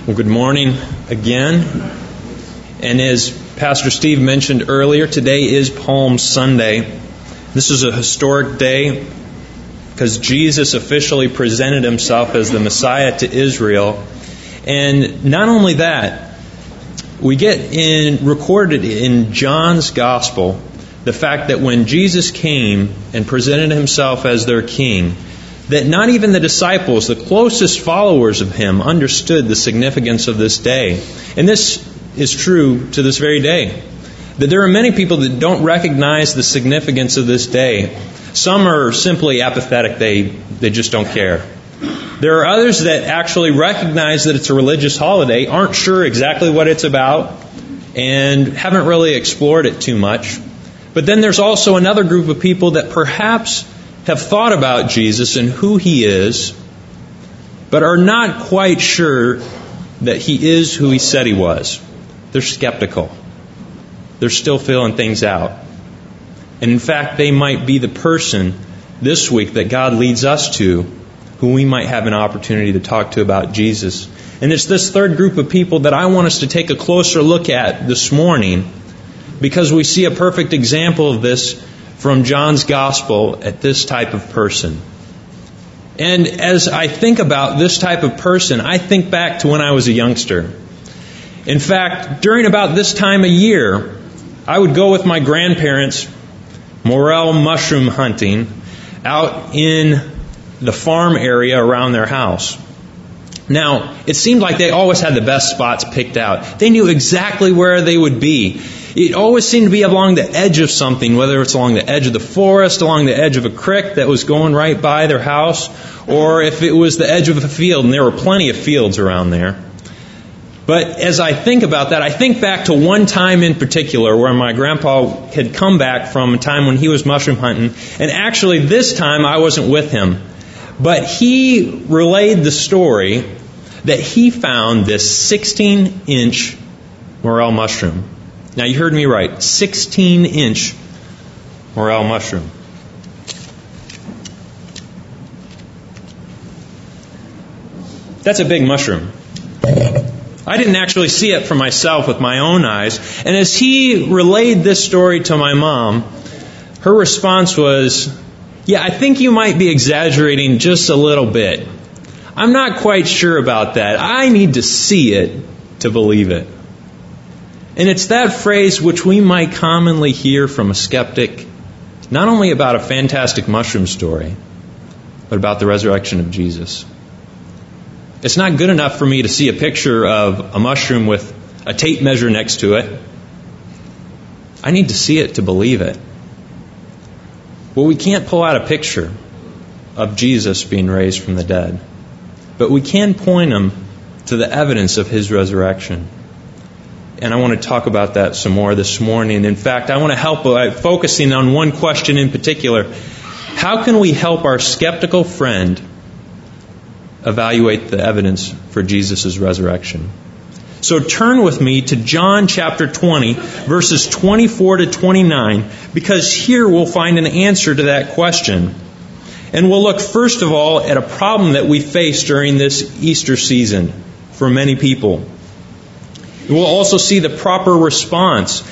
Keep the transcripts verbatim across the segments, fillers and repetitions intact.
Well, good morning again. And as Pastor Steve mentioned earlier, today is Palm Sunday. This is a historic day because Jesus officially presented himself as the Messiah to Israel. And not only that, we get in recorded in John's Gospel the fact that when Jesus came and presented himself as their king, that not even the disciples, the closest followers of him, understood the significance of this day. And this is true to this very day. That there are many people that don't recognize the significance of this day. Some are simply apathetic. They, they just don't care. There are others that actually recognize that it's a religious holiday, aren't sure exactly what it's about, and haven't really explored it too much. But then there's also another group of people that perhaps have thought about Jesus and who He is, but are not quite sure that He is who He said He was. They're skeptical. They're still filling things out. And in fact, they might be the person this week that God leads us to, who we might have an opportunity to talk to about Jesus. And it's this third group of people that I want us to take a closer look at this morning, because we see a perfect example of this from John's Gospel at this type of person. And as I think about this type of person, I think back to when I was a youngster. In fact, during about this time of year, I would go with my grandparents morel mushroom hunting out in the farm area around their house. Now, it seemed like they always had the best spots picked out. They knew exactly where they would be. It always seemed to be along the edge of something, whether it's along the edge of the forest, along the edge of a creek that was going right by their house, or if it was the edge of a field, and there were plenty of fields around there. But as I think about that, I think back to one time in particular where my grandpa had come back from a time when he was mushroom hunting, and actually this time I wasn't with him. But he relayed the story that he found this sixteen-inch morel mushroom. Now, you heard me right. sixteen-inch morel mushroom. That's a big mushroom. I didn't actually see it for myself with my own eyes. And as he relayed this story to my mom, her response was, "Yeah, I think you might be exaggerating just a little bit. I'm not quite sure about that. I need to see it to believe it." And it's that phrase which we might commonly hear from a skeptic, not only about a fantastic mushroom story, but about the resurrection of Jesus. It's not good enough for me to see a picture of a mushroom with a tape measure next to it. I need to see it to believe it. Well, we can't pull out a picture of Jesus being raised from the dead, but we can point them to the evidence of His resurrection. And I want to talk about that some more this morning. In fact, I want to help by focusing on one question in particular. How can we help our skeptical friend evaluate the evidence for Jesus' resurrection? So turn with me to John chapter twenty, verses twenty-four to twenty-nine, because here we'll find an answer to that question. And we'll look first of all at a problem that we face during this Easter season for many people. We'll also see the proper response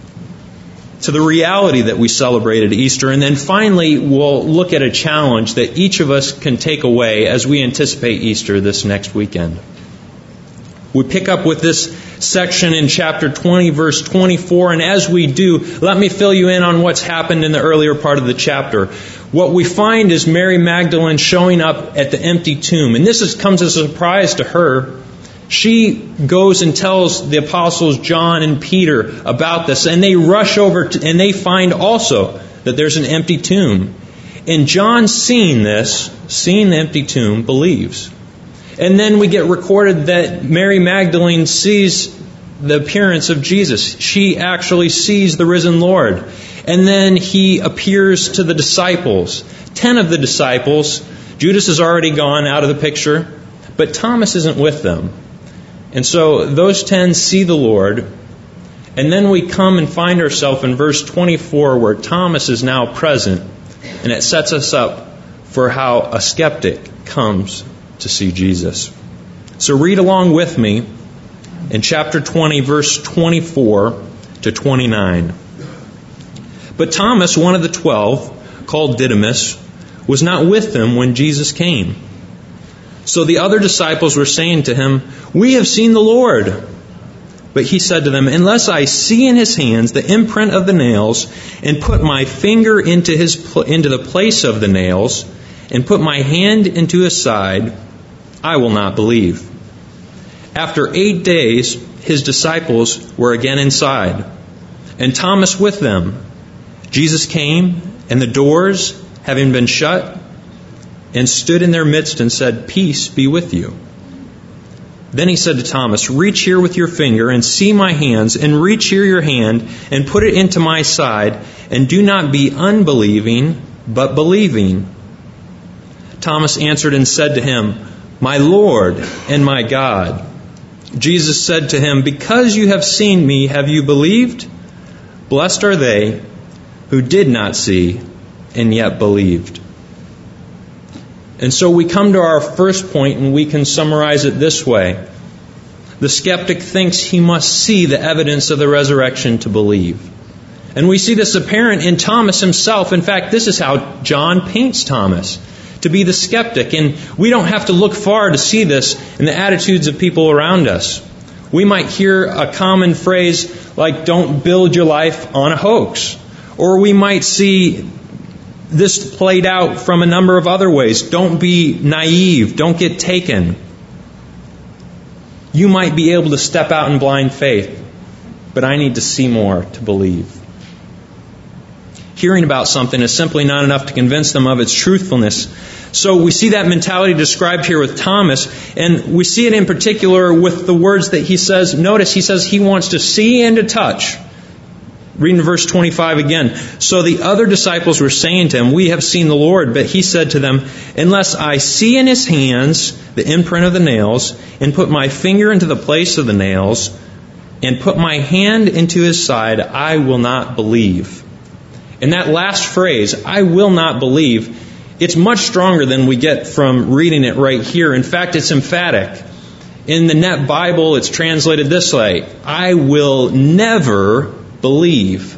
to the reality that we celebrated Easter. And then finally, we'll look at a challenge that each of us can take away as we anticipate Easter this next weekend. We pick up with this section in chapter twenty, verse twenty-four, and as we do, let me fill you in on what's happened in the earlier part of the chapter. What we find is Mary Magdalene showing up at the empty tomb, and this is, comes as a surprise to her. She goes and tells the apostles John and Peter about this, and they rush over to, and they find also that there's an empty tomb. And John, seeing this, seeing the empty tomb, believes. And then we get recorded that Mary Magdalene sees the appearance of Jesus. She actually sees the risen Lord. And then He appears to the disciples. Ten of the disciples. Judas has already gone out of the picture, but Thomas isn't with them. And so those ten see the Lord. And then we come and find ourselves in verse twenty-four, where Thomas is now present. And it sets us up for how a skeptic comes to see Jesus. So read along with me in chapter twenty, verse twenty-four to twenty-nine. But Thomas, one of the twelve, called Didymus, was not with them when Jesus came. So the other disciples were saying to him, "We have seen the Lord." But he said to them, "Unless I see in his hands the imprint of the nails, and put my finger into his into the place of the nails, and put my hand into his side, I will not believe." After eight days, his disciples were again inside, and Thomas with them. Jesus came, and the doors, having been shut, and stood in their midst and said, "Peace be with you." Then he said to Thomas, "Reach here with your finger and see my hands, and reach here your hand and put it into my side, and do not be unbelieving, but believing." Thomas answered and said to him, "My Lord and my God." Jesus said to him, "Because you have seen me, have you believed? Blessed are they who did not see and yet believed." And so we come to our first point, and we can summarize it this way. The skeptic thinks he must see the evidence of the resurrection to believe. And we see this apparent in Thomas himself. In fact, this is how John paints Thomas, to be the skeptic. And we don't have to look far to see this in the attitudes of people around us. We might hear a common phrase like, "Don't build your life on a hoax." Or we might see this played out from a number of other ways. Don't be naive. Don't get taken. You might be able to step out in blind faith, but I need to see more to believe. Hearing about something is simply not enough to convince them of its truthfulness. So we see that mentality described here with Thomas, and we see it in particular with the words that he says. Notice he says he wants to see and to touch. Reading verse twenty-five again. So the other disciples were saying to him, "We have seen the Lord." But he said to them, "Unless I see in his hands the imprint of the nails, and put my finger into the place of the nails, and put my hand into his side, I will not believe." And that last phrase, "I will not believe," it's much stronger than we get from reading it right here. In fact, it's emphatic. In the Net Bible, it's translated this way: "I will never believe."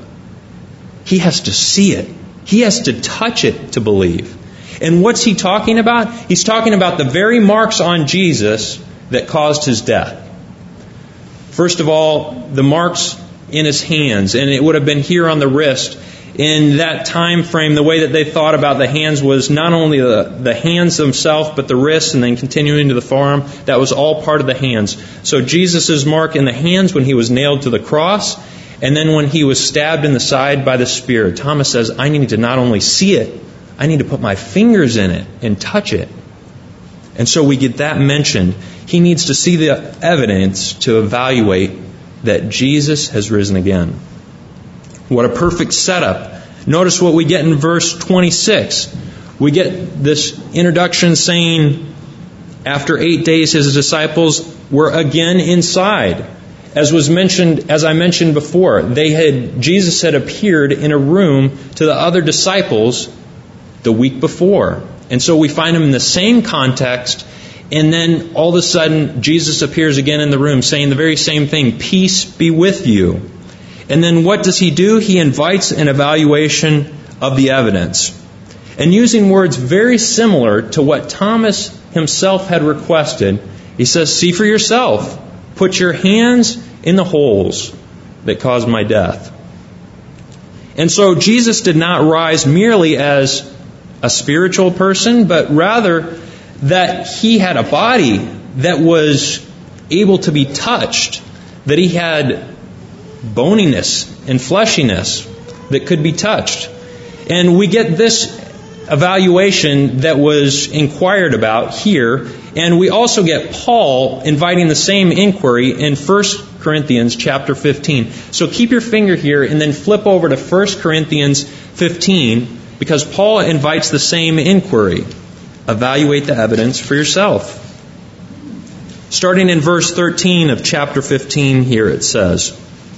He has to see it. He has to touch it to believe. And what's he talking about? He's talking about the very marks on Jesus that caused his death. First of all, the marks in his hands, and it would have been here on the wrist. In that time frame, the way that they thought about the hands was not only the, the hands themselves, but the wrists, and then continuing to the forearm. That was all part of the hands. So Jesus' mark in the hands when he was nailed to the cross, and then when he was stabbed in the side by the spear. Thomas says, "I need to not only see it, I need to put my fingers in it and touch it." And so we get that mentioned. He needs to see the evidence to evaluate that Jesus has risen again. What a perfect setup. Notice what we get in verse twenty-six. We get this introduction saying, after eight days his disciples were again inside. As was mentioned, as I mentioned before, they had Jesus had appeared in a room to the other disciples the week before. And so we find him in the same context, and then all of a sudden Jesus appears again in the room saying the very same thing, "Peace be with you." And then what does he do? He invites an evaluation of the evidence. And using words very similar to what Thomas himself had requested, he says, "See for yourself. Put your hands in the holes that caused my death." And so Jesus did not rise merely as a spiritual person, but rather that he had a body that was able to be touched, that he had boniness and fleshiness that could be touched. And we get this evaluation that was inquired about here, and we also get Paul inviting the same inquiry in First Corinthians chapter fifteen. So keep your finger here and then flip over to First Corinthians fifteen, because Paul invites the same inquiry. Evaluate the evidence for yourself. Starting in verse thirteen of chapter fifteen here it says,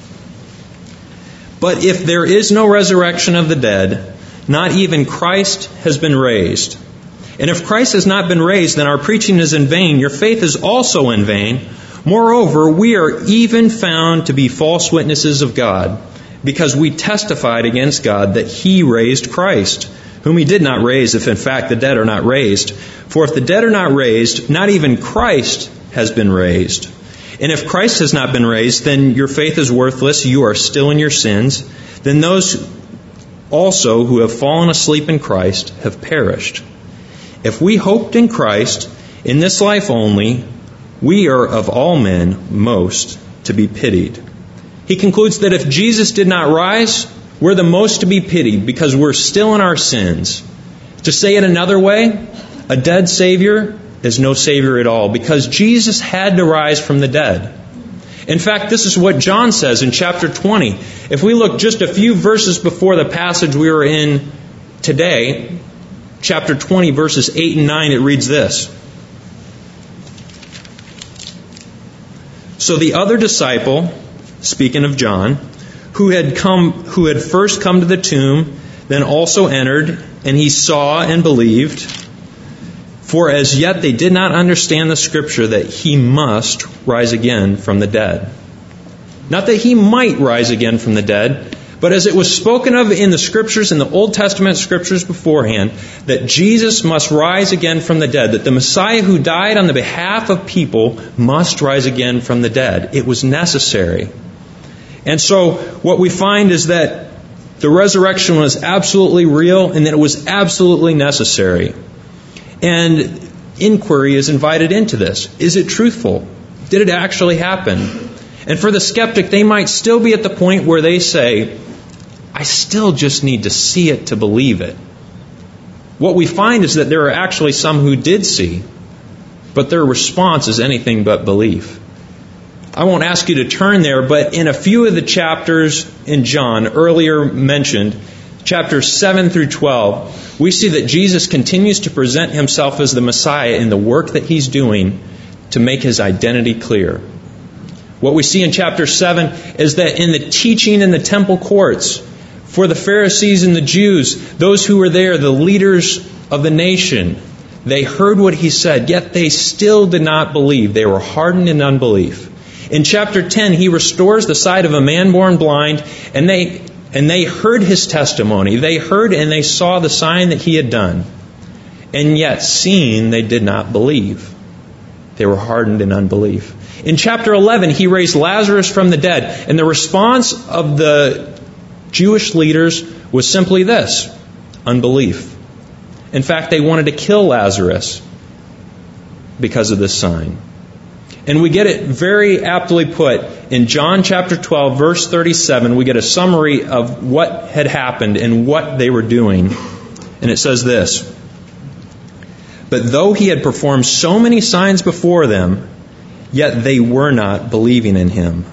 "But if there is no resurrection of the dead, not even Christ has been raised. And if Christ has not been raised, then our preaching is in vain. Your faith is also in vain. Moreover, we are even found to be false witnesses of God, because we testified against God that He raised Christ, whom He did not raise, if in fact the dead are not raised. For if the dead are not raised, not even Christ has been raised. And if Christ has not been raised, then your faith is worthless, you are still in your sins. Then those also who have fallen asleep in Christ have perished. If we hoped in Christ, in this life only, we are of all men most to be pitied. He concludes that if Jesus did not rise, we're the most to be pitied because we're still in our sins. To say it another way, a dead Savior is no Savior at all, because Jesus had to rise from the dead. In fact, this is what John says in chapter twenty. If we look just a few verses before the passage we were in today, chapter twenty, verses eight and nine, it reads this. So the other disciple, speaking of John, who had come, who had first come to the tomb, then also entered, and he saw and believed. For as yet they did not understand the Scripture that He must rise again from the dead. Not that He might rise again from the dead, but as it was spoken of in the Scriptures, in the Old Testament Scriptures beforehand, that Jesus must rise again from the dead, that the Messiah who died on the behalf of people must rise again from the dead. It was necessary. And so what we find is that the resurrection was absolutely real and that it was absolutely necessary. And inquiry is invited into this. Is it truthful? Did it actually happen? And for the skeptic, they might still be at the point where they say, I still just need to see it to believe it. What we find is that there are actually some who did see, but their response is anything but belief. I won't ask you to turn there, but in a few of the chapters in John, earlier mentioned, chapters seven through twelve, we see that Jesus continues to present Himself as the Messiah in the work that He's doing to make His identity clear. What we see in chapter seven is that in the teaching in the temple courts, for the Pharisees and the Jews, those who were there, the leaders of the nation, they heard what He said, yet they still did not believe. They were hardened in unbelief. In chapter ten, He restores the sight of a man born blind, and they and they heard His testimony. They heard and they saw the sign that He had done. And yet, seeing, they did not believe. They were hardened in unbelief. In chapter eleven, He raised Lazarus from the dead, and the response of the Jewish leaders was simply this: unbelief. In fact, they wanted to kill Lazarus because of this sign. And we get it very aptly put in John chapter twelve, verse thirty-seven. We get a summary of what had happened and what they were doing. And it says this: But though He had performed so many signs before them, yet they were not believing in Him.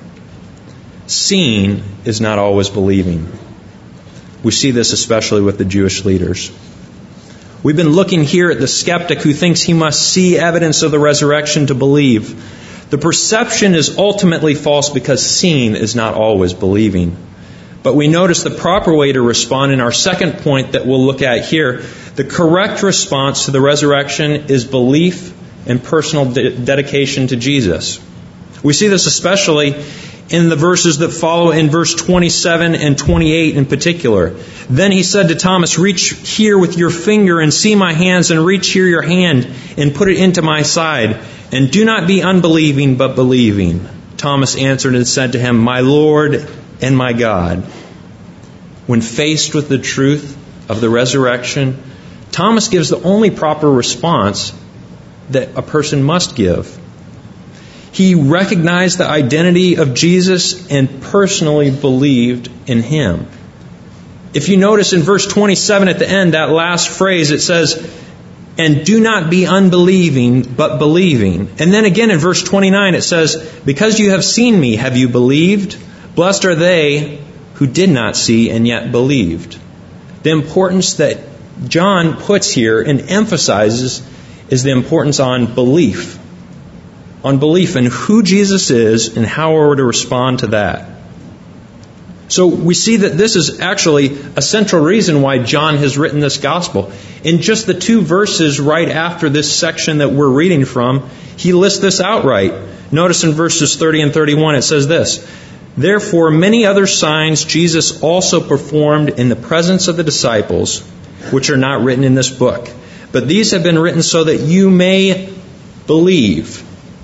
Seeing is not always believing. We see this especially with the Jewish leaders. We've been looking here at the skeptic who thinks he must see evidence of the resurrection to believe. The perception is ultimately false because seeing is not always believing. But we notice the proper way to respond in our second point that we'll look at here. The correct response to the resurrection is belief and personal de- dedication to Jesus. We see this especially in the verses that follow in verse twenty-seven and twenty-eight in particular. Then He said to Thomas, Reach here with your finger and see my hands, and reach here your hand and put it into my side. And do not be unbelieving, but believing. Thomas answered and said to Him, My Lord and my God. When faced with the truth of the resurrection, Thomas gives the only proper response that a person must give. He recognized the identity of Jesus and personally believed in Him. If you notice in verse twenty-seven at the end, that last phrase, it says, and do not be unbelieving, but believing. And then again in verse twenty-nine it says, because you have seen me, have you believed? Blessed are they who did not see and yet believed. The importance that John puts here and emphasizes is the importance on belief. On belief in who Jesus is and how we're to respond to that. So we see that this is actually a central reason why John has written this gospel. In just the two verses right after this section that we're reading from, he lists this outright. Notice in verses thirty and thirty-one it says this, "Therefore many other signs Jesus also performed in the presence of the disciples, which are not written in this book. But these have been written so that you may believe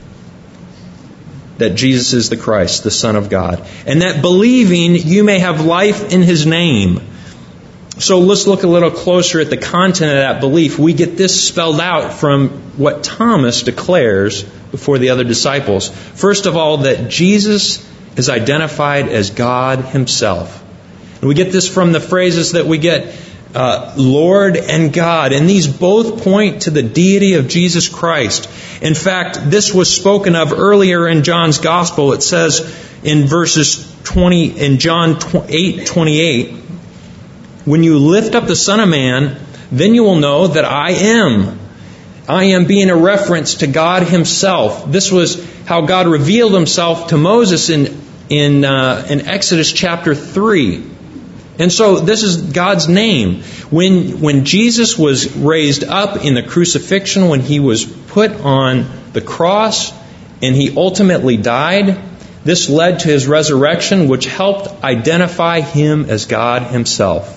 that Jesus is the Christ, the Son of God, and that believing you may have life in His name." So let's look a little closer at the content of that belief. We get this spelled out from what Thomas declares before the other disciples. First of all, that Jesus is identified as God Himself. And we get this from the phrases that we get, uh, Lord and God. And these both point to the deity of Jesus Christ. In fact, this was spoken of earlier in John's Gospel. It says in verses twenty, in John eight twenty-eight, "When you lift up the Son of Man, then you will know that I am." I am being a reference to God Himself. This was how God revealed Himself to Moses in in, uh, in Exodus chapter three. And so this is God's name. When, when Jesus was raised up in the crucifixion, when He was put on the cross and He ultimately died, this led to His resurrection, which helped identify Him as God Himself.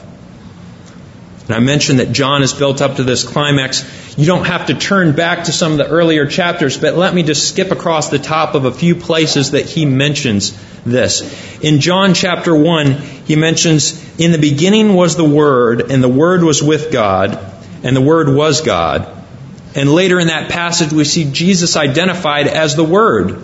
And I mentioned that John is built up to this climax. You don't have to turn back to some of the earlier chapters, but let me just skip across the top of a few places that he mentions this. In John chapter one, he mentions, "In the beginning was the Word, and the Word was with God, and the Word was God." And later in that passage, we see Jesus identified as the Word.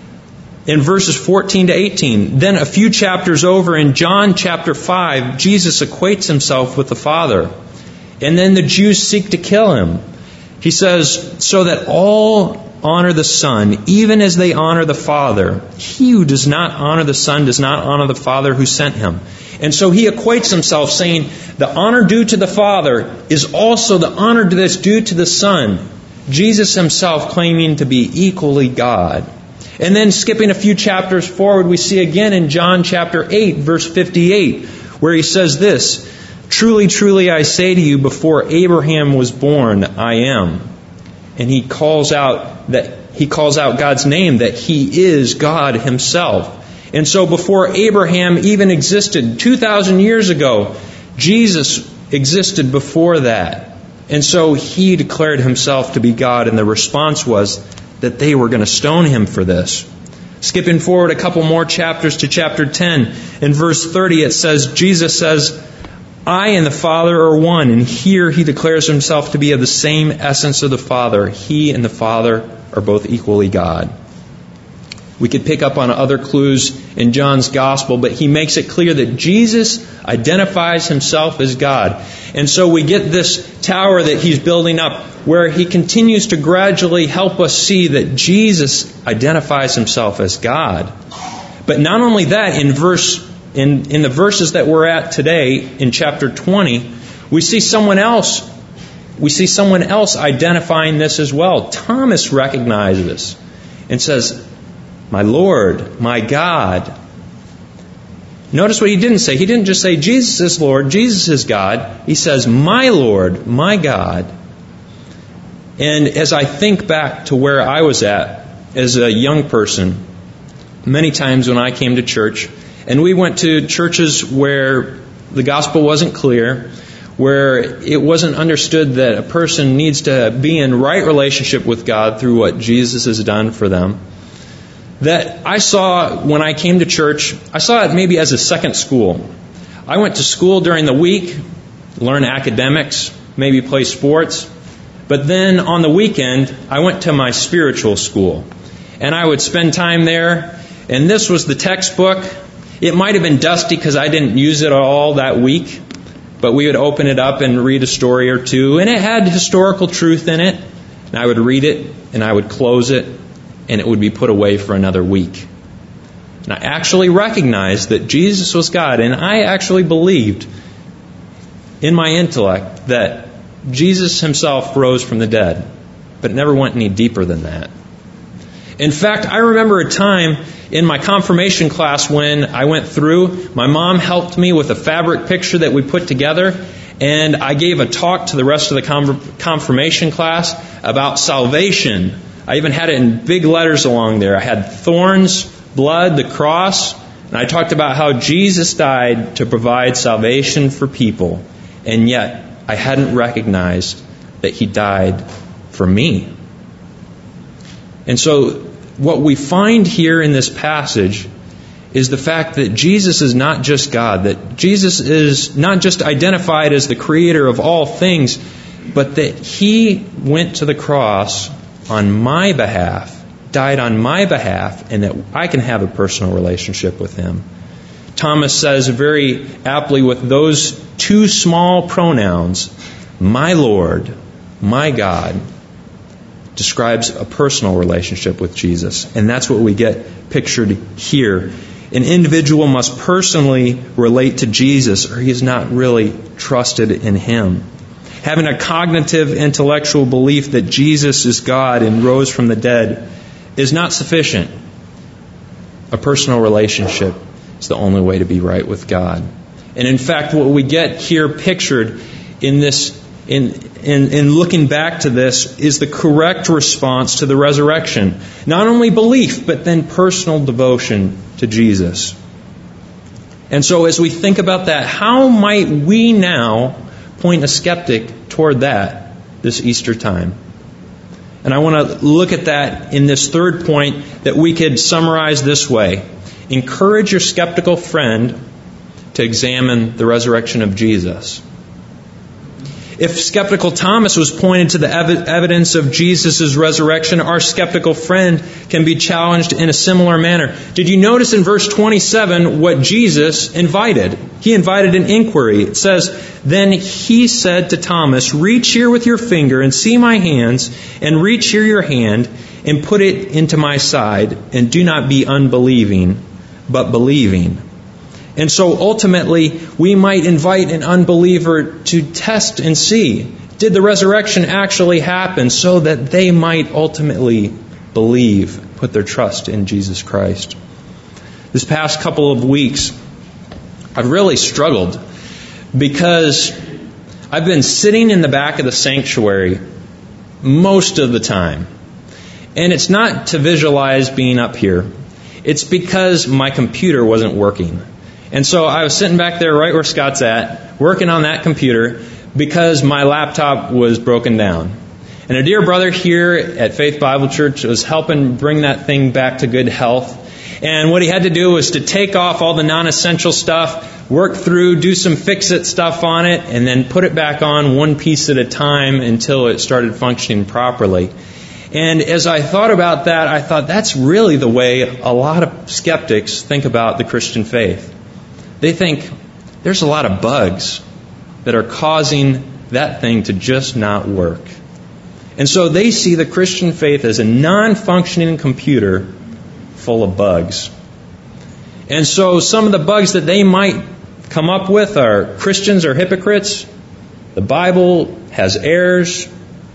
In verses fourteen to eighteen, then a few chapters over in John chapter five, Jesus equates Himself with the Father. And then the Jews seek to kill Him. He says, "So that all honor the Son, even as they honor the Father. He who does not honor the Son does not honor the Father who sent Him." And so He equates Himself, saying the honor due to the Father is also the honor that's due to the Son. Jesus Himself claiming to be equally God. And then skipping a few chapters forward, we see again in John chapter eight, verse fifty-eight, where He says this, "Truly, truly, I say to you, before Abraham was born, I am." And He calls out that He calls out God's name, that He is God Himself. And so before Abraham even existed, two thousand years ago, Jesus existed before that. And so He declared Himself to be God, and the response was that they were going to stone Him for this. Skipping forward a couple more chapters to chapter ten, in verse thirty it says, Jesus says, "I and the Father are one." And here He declares Himself to be of the same essence of the Father. He and the Father are both equally God. We could pick up on other clues in John's Gospel, but he makes it clear that Jesus identifies Himself as God. And so we get this tower that He's building up, where He continues to gradually help us see that Jesus identifies Himself as God. But not only that, in verse in, in the verses that we're at today, in chapter twenty, we see someone else we see someone else identifying this as well. Thomas recognizes this and says, "My Lord, my God." Notice what he didn't say. He didn't just say, "Jesus is Lord, Jesus is God." He says, "My Lord, my God." And as I think back to where I was at as a young person, many times when I came to church, and we went to churches where the gospel wasn't clear, where it wasn't understood that a person needs to be in right relationship with God through what Jesus has done for them, that I saw when I came to church, I saw it maybe as a second school. I went to school during the week, learn academics, maybe play sports. But then on the weekend, I went to my spiritual school. And I would spend time there. And this was the textbook. It might have been dusty because I didn't use it all that week. But we would open it up and read a story or two. And it had historical truth in it. And I would read it and I would close it. And it would be put away for another week. And I actually recognized that Jesus was God. And I actually believed in my intellect that Jesus Himself rose from the dead. But it never went any deeper than that. In fact, I remember a time in my confirmation class when I went through, my mom helped me with a fabric picture that we put together, and I gave a talk to the rest of the confirmation class about salvation. I even had it in big letters along there. I had thorns, blood, the cross, and I talked about how Jesus died to provide salvation for people, and yet I hadn't recognized that He died for me. And so what we find here in this passage is the fact that Jesus is not just God, that Jesus is not just identified as the creator of all things, but that He went to the cross on my behalf, died on my behalf, and that I can have a personal relationship with Him. Thomas says very aptly with those two small pronouns, my Lord, my God, describes a personal relationship with Jesus. And that's what we get pictured here. An individual must personally relate to Jesus, or he is not really trusted in Him. Having a cognitive, intellectual belief that Jesus is God and rose from the dead is not sufficient. A personal relationship is the only way to be right with God. And in fact, what we get here pictured in this In, in, in looking back to this is the correct response to the resurrection. Not only belief, but then personal devotion to Jesus. And so as we think about that, how might we now point a skeptic toward that this Easter time? And I want to look at that in this third point that we could summarize this way. Encourage your skeptical friend to examine the resurrection of Jesus. If skeptical Thomas was pointed to the ev- evidence of Jesus' resurrection, our skeptical friend can be challenged in a similar manner. Did you notice in verse twenty-seven what Jesus invited? He invited an inquiry. It says, "Then He said to Thomas, 'Reach here with your finger and see my hands, and reach here your hand and put it into my side, and do not be unbelieving, but believing.'" And so ultimately, we might invite an unbeliever to test and see, did the resurrection actually happen, so that they might ultimately believe, put their trust in Jesus Christ. This past couple of weeks, I've really struggled because I've been sitting in the back of the sanctuary most of the time. And it's not to visualize being up here. It's because my computer wasn't working. And so I was sitting back there right where Scott's at, working on that computer because my laptop was broken down. And a dear brother here at Faith Bible Church was helping bring that thing back to good health. And what he had to do was to take off all the non-essential stuff, work through, do some fix-it stuff on it, and then put it back on one piece at a time until it started functioning properly. And as I thought about that, I thought that's really the way a lot of skeptics think about the Christian faith. They think there's a lot of bugs that are causing that thing to just not work. And so they see the Christian faith as a non-functioning computer full of bugs. And so some of the bugs that they might come up with are Christians are hypocrites, the Bible has errors,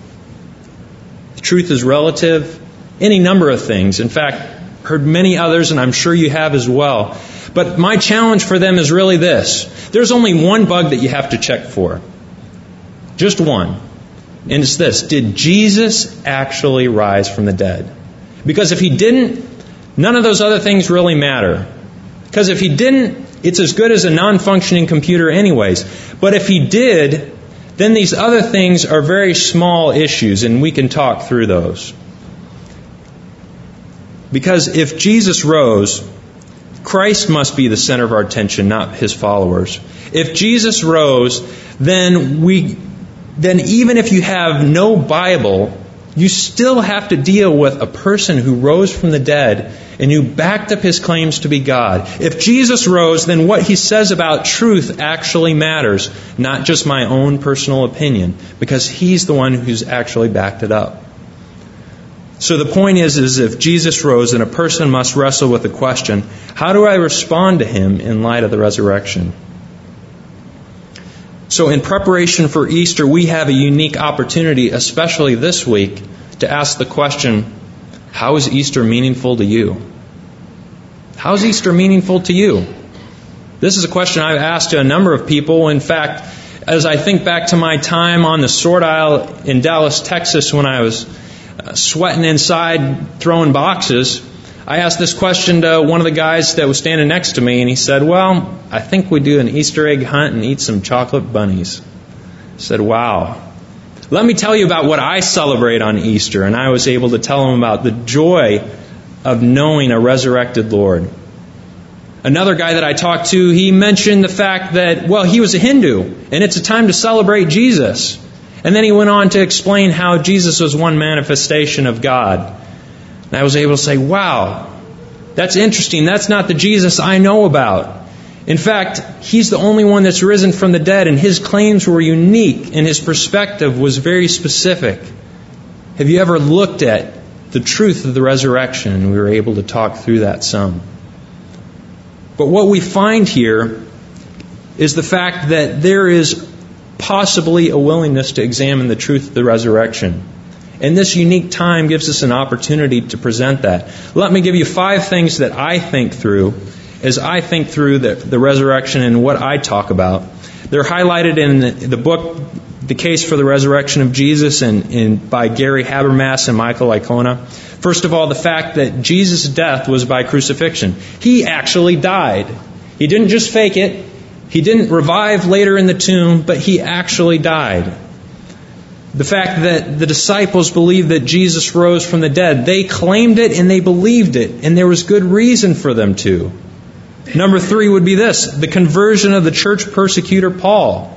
the truth is relative, any number of things. In fact, heard many others, and I'm sure you have as well. But my challenge for them is really this. There's only one bug that you have to check for. Just one. And it's this. Did Jesus actually rise from the dead? Because if He didn't, none of those other things really matter. Because if He didn't, it's as good as a non-functioning computer anyways. But if He did, then these other things are very small issues, and we can talk through those. Because if Jesus rose, Christ must be the center of our attention, not His followers. If Jesus rose, then we, then even if you have no Bible, you still have to deal with a person who rose from the dead and who backed up His claims to be God. If Jesus rose, then what He says about truth actually matters, not just my own personal opinion, because He's the one who's actually backed it up. So the point is, is if Jesus rose, then a person must wrestle with the question, how do I respond to Him in light of the resurrection? So in preparation for Easter, we have a unique opportunity, especially this week, to ask the question, How is Easter meaningful to you? How is Easter meaningful to you? This is a question I've asked to a number of people. In fact, as I think back to my time on the sword aisle in Dallas, Texas, when I was sweating inside throwing boxes, I asked this question to one of the guys that was standing next to me, and he said, well, I think we do an Easter egg hunt and eat some chocolate bunnies. I said, wow. Let me tell you about what I celebrate on Easter. And I was able to tell him about the joy of knowing a resurrected Lord. Another guy that I talked to, he mentioned the fact that, well, he was a Hindu, and it's a time to celebrate Jesus. And then he went on to explain how Jesus was one manifestation of God. And I was able to say, wow, that's interesting. That's not the Jesus I know about. In fact, He's the only one that's risen from the dead, and His claims were unique, and His perspective was very specific. Have you ever looked at the truth of the resurrection? And we were able to talk through that some. But what we find here is the fact that there is possibly a willingness to examine the truth of the resurrection. And this unique time gives us an opportunity to present that. Let me give you five things that I think through as I think through the, the resurrection and what I talk about. They're highlighted in the, the book, The Case for the Resurrection of Jesus, and, and by Gary Habermas and Michael Licona. First of all, the fact that Jesus' death was by crucifixion. He actually died. He didn't just fake it. He didn't revive later in the tomb, but He actually died. The fact that the disciples believed that Jesus rose from the dead. They claimed it and they believed it, and there was good reason for them to. Number three would be this, the conversion of the church persecutor Paul.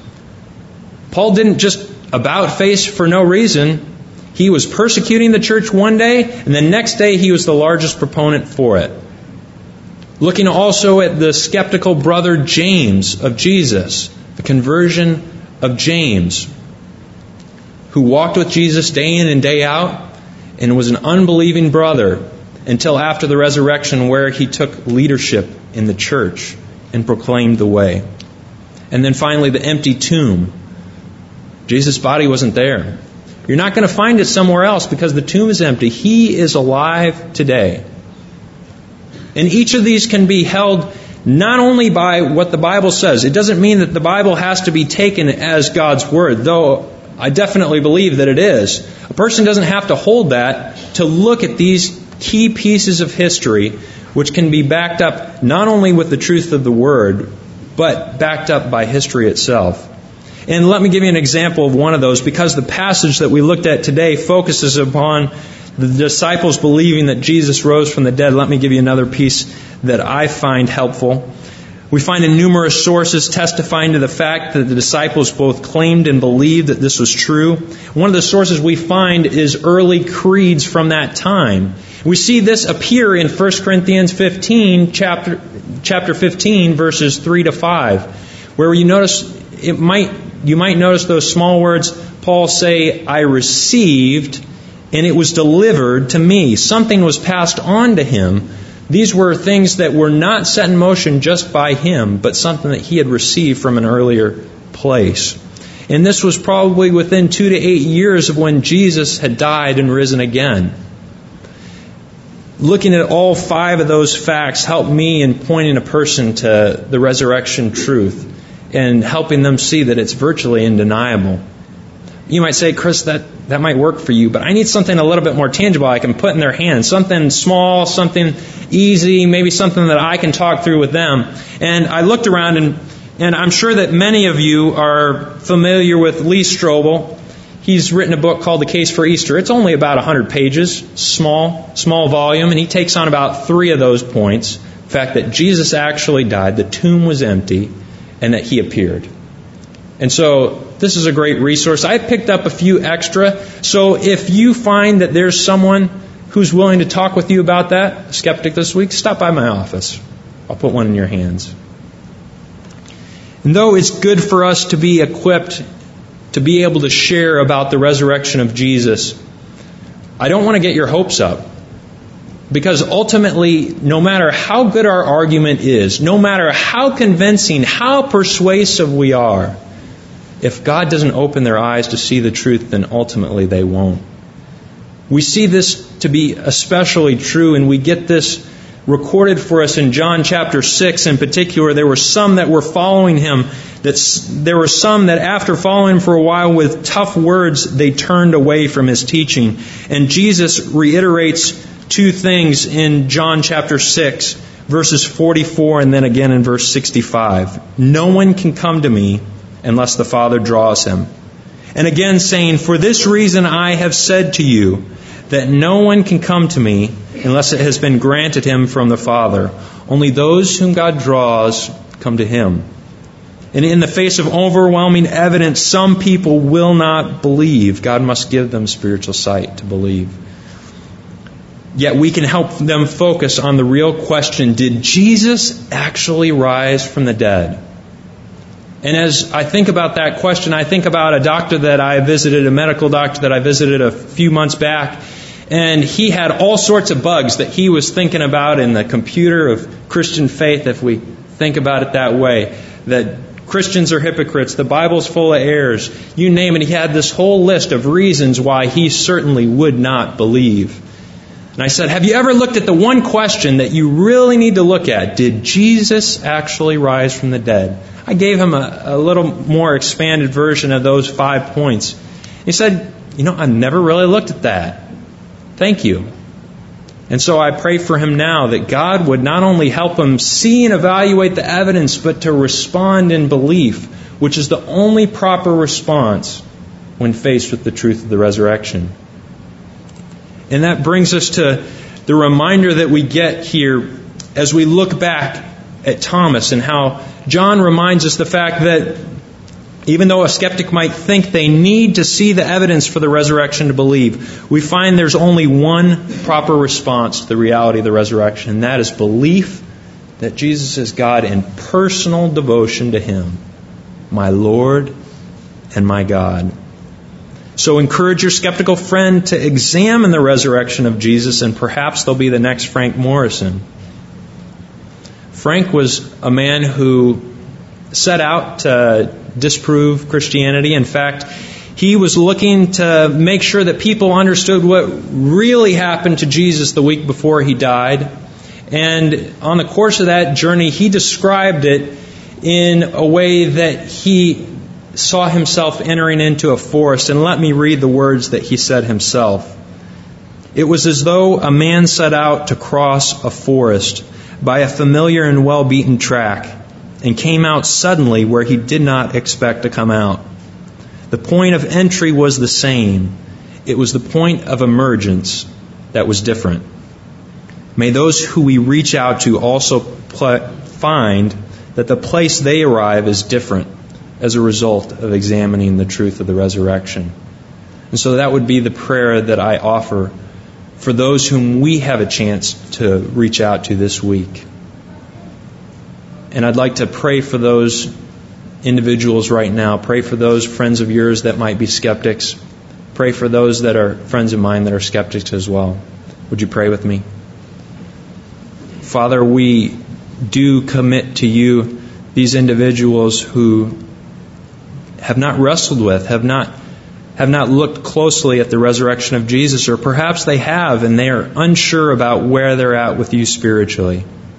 Paul didn't just about face for no reason. He was persecuting the church one day, and the next day he was the largest proponent for it. Looking also at the skeptical brother James of Jesus, the conversion of James, who walked with Jesus day in and day out and was an unbelieving brother until after the resurrection, where he took leadership in the church and proclaimed the way. And then finally, the empty tomb. Jesus' body wasn't there. You're not going to find it somewhere else because the tomb is empty. He is alive today. And each of these can be held not only by what the Bible says. It doesn't mean that the Bible has to be taken as God's Word, though I definitely believe that it is. A person doesn't have to hold that to look at these key pieces of history, which can be backed up not only with the truth of the Word, but backed up by history itself. And let me give you an example of one of those, because the passage that we looked at today focuses upon the disciples believing that Jesus rose from the dead. Let me give you another piece that I find helpful. We find in numerous sources testifying to the fact that the disciples both claimed and believed that this was true. One of the sources we find is early creeds from that time. We see this appear in First Corinthians fifteen, chapter chapter fifteen, verses three to five, where you notice it might you might notice those small words. Paul say, "I received, and it was delivered to me." Something was passed on to him. These were things that were not set in motion just by him, but something that he had received from an earlier place. And this was probably within two to eight years of when Jesus had died and risen again. Looking at all five of those facts helped me in pointing a person to the resurrection truth and helping them see that it's virtually undeniable. You might say, Chris, that, that might work for you, but I need something a little bit more tangible I can put in their hands. Something small, something easy, maybe something that I can talk through with them. And I looked around, and, and I'm sure that many of you are familiar with Lee Strobel. He's written a book called The Case for Easter. It's only about one hundred pages, small, small volume, and he takes on about three of those points. The fact that Jesus actually died, the tomb was empty, and that He appeared. And so this is a great resource. I picked up a few extra. So if you find that there's someone who's willing to talk with you about that, a skeptic this week, stop by my office. I'll put one in your hands. And though it's good for us to be equipped to be able to share about the resurrection of Jesus, I don't want to get your hopes up. Because ultimately, no matter how good our argument is, no matter how convincing, how persuasive we are, if God doesn't open their eyes to see the truth, then ultimately they won't. We see this to be especially true, and we get this recorded for us in John chapter six in particular. There were some that were following him. That's, there were some that after following him for a while with tough words, they turned away from his teaching. And Jesus reiterates two things in John chapter six, verses forty-four and then again in verse sixty-five. No one can come to me unless the Father draws him. And again saying, for this reason I have said to you, that no one can come to me unless it has been granted him from the Father. Only those whom God draws come to him. And in the face of overwhelming evidence, some people will not believe. God must give them spiritual sight to believe. Yet we can help them focus on the real question, did Jesus actually rise from the dead? And as I think about that question, I think about a doctor that I visited, a medical doctor that I visited a few months back, and he had all sorts of bugs that he was thinking about in the computer of Christian faith, if we think about it that way, that Christians are hypocrites, the Bible's full of errors, you name it. He had this whole list of reasons why he certainly would not believe. And I said, have you ever looked at the one question that you really need to look at? Did Jesus actually rise from the dead? I gave him a, a little more expanded version of those five points. He said, you know, I've never really looked at that. Thank you. And so I pray for him now that God would not only help him see and evaluate the evidence, but to respond in belief, which is the only proper response when faced with the truth of the resurrection. And that brings us to the reminder that we get here as we look back at Thomas and how John reminds us the fact that even though a skeptic might think they need to see the evidence for the resurrection to believe, we find there's only one proper response to the reality of the resurrection, and that is belief that Jesus is God and personal devotion to Him, my Lord and my God. So encourage your skeptical friend to examine the resurrection of Jesus, and perhaps they'll be the next Frank Morrison. Frank was a man who set out to disprove Christianity. In fact, he was looking to make sure that people understood what really happened to Jesus the week before He died. And on the course of that journey, he described it in a way that he saw himself entering into a forest. And let me read the words that he said himself. It was as though a man set out to cross a forest by a familiar and well-beaten track and came out suddenly where he did not expect to come out. The point of entry was the same. It was the point of emergence that was different. May those who we reach out to also pl- find that the place they arrive is different as a result of examining the truth of the resurrection. And so that would be the prayer that I offer for those whom we have a chance to reach out to this week. And I'd like to pray for those individuals right now. Pray for those friends of yours that might be skeptics. Pray for those that are friends of mine that are skeptics as well. Would you pray with me? Father, we do commit to You these individuals who have not wrestled with, have not have not looked closely at the resurrection of Jesus, or perhaps they have and they are unsure about where they're at with You spiritually.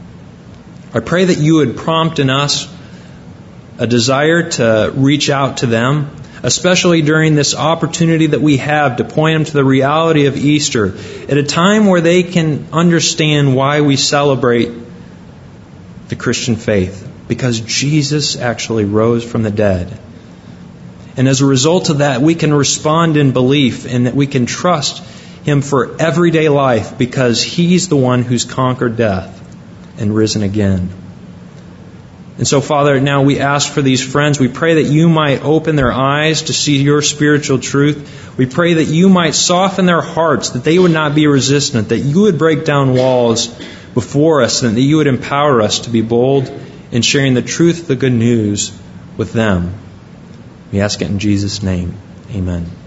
I pray that You would prompt in us a desire to reach out to them, especially during this opportunity that we have to point them to the reality of Easter, at a time where they can understand why we celebrate the Christian faith, because Jesus actually rose from the dead. And as a result of that, we can respond in belief, and that we can trust Him for everyday life, because He's the one who's conquered death and risen again. And so, Father, now we ask for these friends. We pray that You might open their eyes to see Your spiritual truth. We pray that You might soften their hearts, that they would not be resistant, that You would break down walls before us, and that You would empower us to be bold in sharing the truth of the good news with them. We ask it in Jesus' name. Amen.